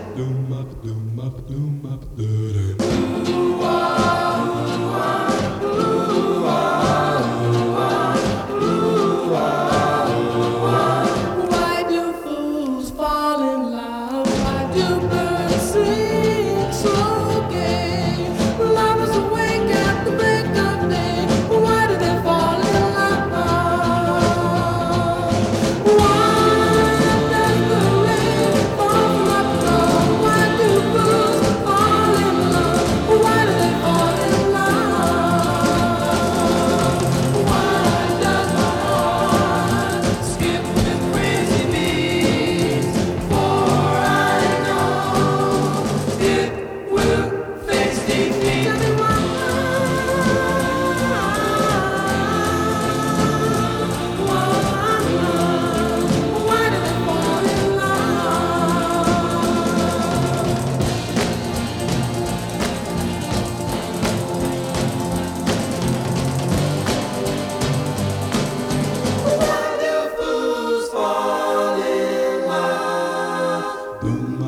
doom up, doom up, doom up, doom. Why do fools fall in love? Why do birds sing so gay? Lovers awake at the break of day. Why do they fall in love? Why does the rain fall from above? Why do fools fall in love? Why do they fall in love? Why does the heart skip with crazy beats? For I know it will face defeat. Tell me why do they fall in love? Why do fools fall in love? Doom